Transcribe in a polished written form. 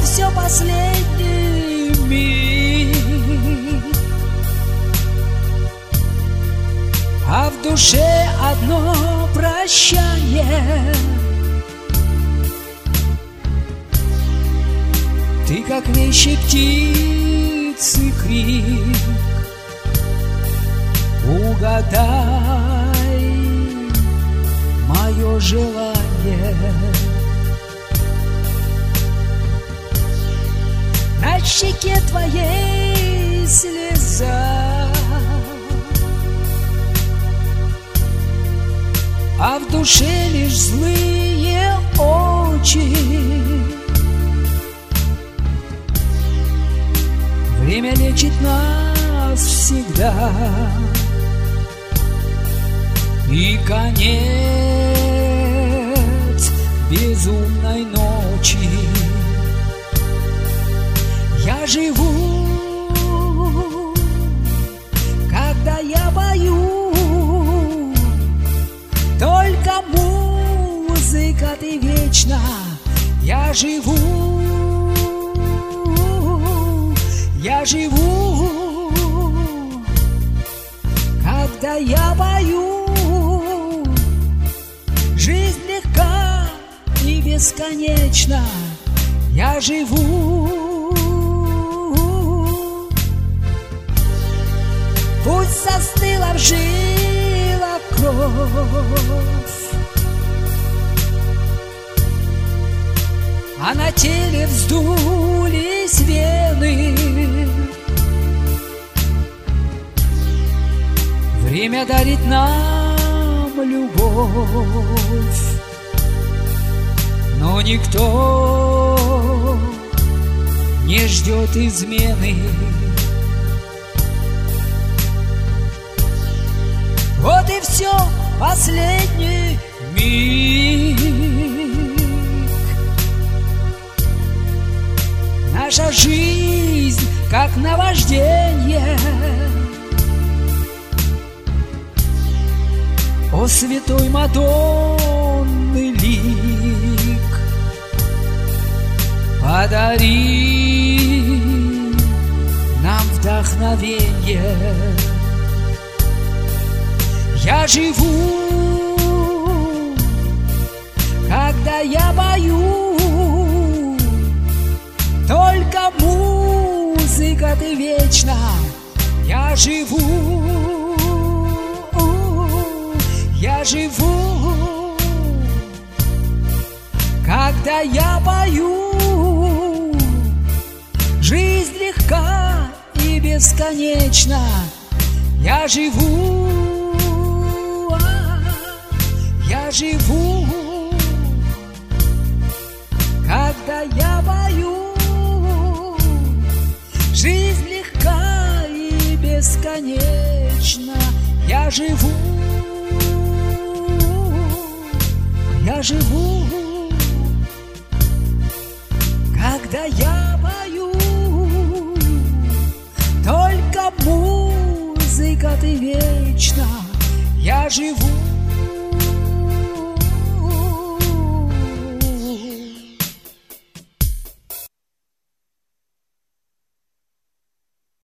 все последний миг, а в душе одно прощание. Ты, как вещи птицы крик, угадай мое желание. На щеке твоей слеза, а в душе лишь злые очи. Время лечит нас всегда, и конец безумной ночи. Я живу, когда я пою, только музыка ты вечна. Я живу, когда я пою. Жизнь легка и бесконечна. Я живу. Пусть застыла в жилах кровь, а на теле вздулись вены. Время дарит нам любовь, но никто не ждет измены. Вот и все, последний миг. Наша жизнь как наваждение. О, святой Мадонны лик, подари нам вдохновение. Я живу, когда я пою, только музыка ты вечна. Я живу, когда я пою. Жизнь легка и бесконечна. Я живу, когда я пою. Жизнь легка и бесконечна. Я живу, когда я пою. Только музыка ты вечна. Я живу.